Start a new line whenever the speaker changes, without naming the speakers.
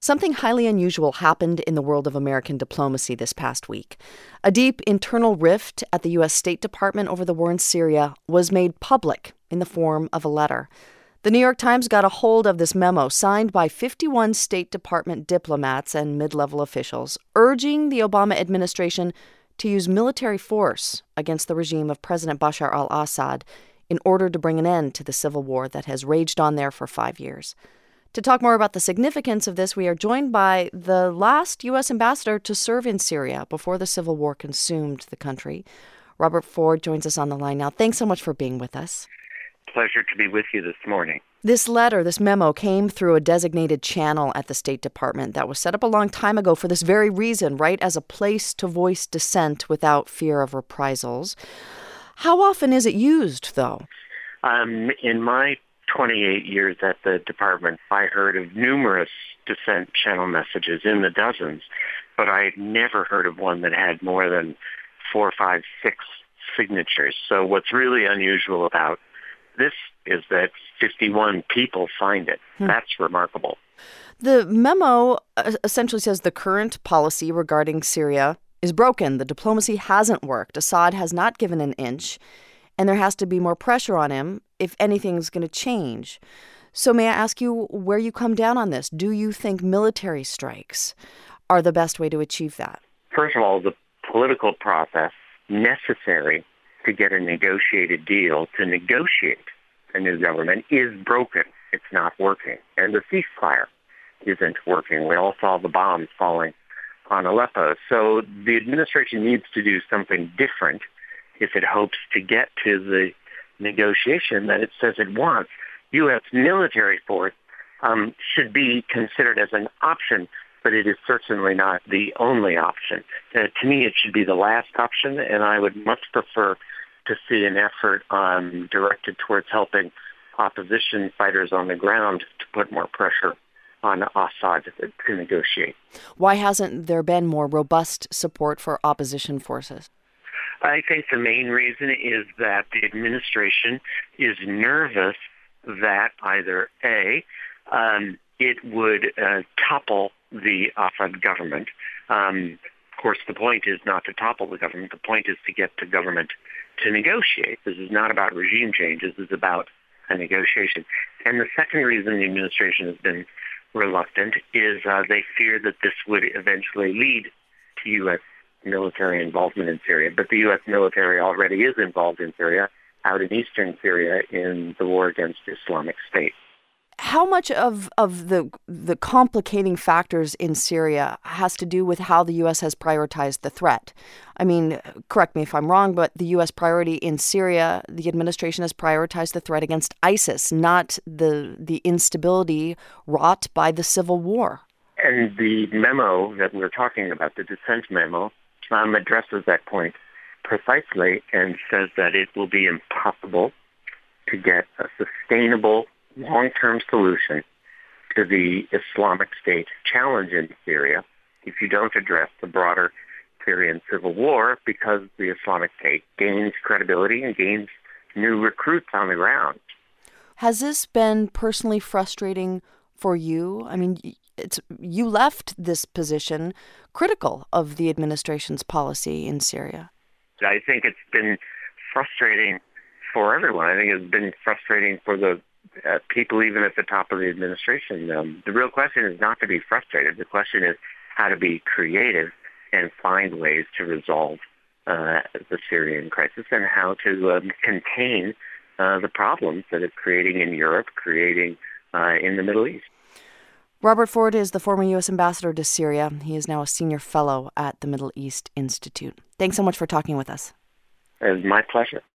Something highly unusual happened in the world of American diplomacy this past week. A deep internal rift at the U.S. State Department over the war in Syria was made public in the form of a letter. The New York Times got a hold of this memo signed by 51 State Department diplomats and mid-level officials, urging the Obama administration to use military force against the regime of President Bashar al-Assad in order to bring an end to the civil war that has raged on there for 5 years. To talk more about the significance of this, we are joined by the last U.S. ambassador to serve in Syria before the civil war consumed the country. Robert Ford joins us on the line now. Thanks so much for being with us.
Pleasure to be with you this morning.
This letter, this memo, came through a designated channel at the State Department that was set up a long time ago for this very reason, right? As a place to voice dissent without fear of reprisals. How often is it used, though?
In my 28 years at the department, I heard of numerous dissent channel messages in the dozens, but I had never heard of one that had more than 4, 5, 6 signatures. So what's really unusual about this is that 51 people signed it. That's remarkable.
The memo essentially says the current policy regarding Syria is broken. The diplomacy hasn't worked. Assad has not given an inch, and there has to be more pressure on him if anything's going to change. So may I ask you where you come down on this? Do you think military strikes are the best way to achieve that?
First of all, the political process necessary to get a negotiated deal, to negotiate a new government, is broken. It's not working. And the ceasefire isn't working. We all saw the bombs falling on Aleppo. So the administration needs to do something different if it hopes to get to the negotiation that it says it wants. U.S. military force should be considered as an option, but it is certainly not the only option. To me, it should be the last option, and I would much prefer to see an effort directed towards helping opposition fighters on the ground to put more pressure on Assad to negotiate.
Why hasn't there been more robust support for opposition forces?
I think the main reason is that the administration is nervous that either A, it would topple the Assad government. Of course, the point is not to topple the government. The point is to get the government to negotiate. This is not about regime changes. This is about a negotiation. And the second reason the administration has been reluctant is they fear that this would eventually lead to U.S. military involvement in Syria. But the U.S. military already is involved in Syria, out in eastern Syria, in the war against Islamic State.
How much of the complicating factors in Syria has to do with how the U.S. has prioritized the threat? I mean, correct me if I'm wrong, but the U.S. priority in Syria, the administration has prioritized the threat against ISIS, not the instability wrought by the civil war.
And the memo that we're talking about, the dissent memo, addresses that point precisely and says that it will be impossible to get a sustainable long-term solution to the Islamic State challenge in Syria if you don't address the broader Syrian civil war, because the Islamic State gains credibility and gains new recruits on the ground.
Has this been personally frustrating for you? I mean, you left this position critical of the administration's policy in Syria.
I think it's been frustrating for everyone. I think it's been frustrating for the people even at the top of the administration. The real question is not to be frustrated. The question is how to be creative and find ways to resolve the Syrian crisis and how to contain the problems that it's creating in Europe, creating in the Middle East.
Robert Ford is the former U.S. ambassador to Syria. He is now a senior fellow at the Middle East Institute. Thanks so much for talking with us.
It was my pleasure.